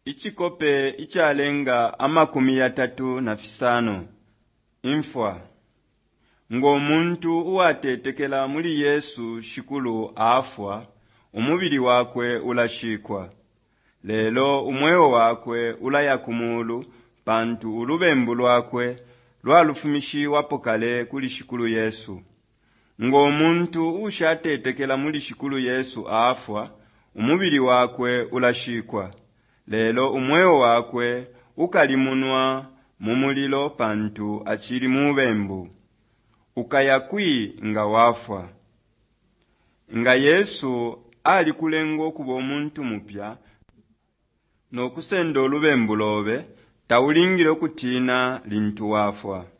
Ichikope ichalenga 35 imfwa ng'omuntu uwatetekela muli Yesu shikulu afwa umubili wakwe ulashikwa. Lelo umwewo wakwe ulaya kumulu pantu ulubembu lwakwe lwalufumishiwapo kale kuli shikulu Yesu. Ng'omuntu ushatetekela muli shikulu Yesu afwa umubili wakwe ulashikwa. Lelo umwewo wakwe ukalimunwa mumulilo pantu achili mubembu ukayakwi nga wafwa. Nga Yesu ali kulengo kuba omuntu mupya no kusenda olubembu lobe tawulingile okutina lintu wafwa.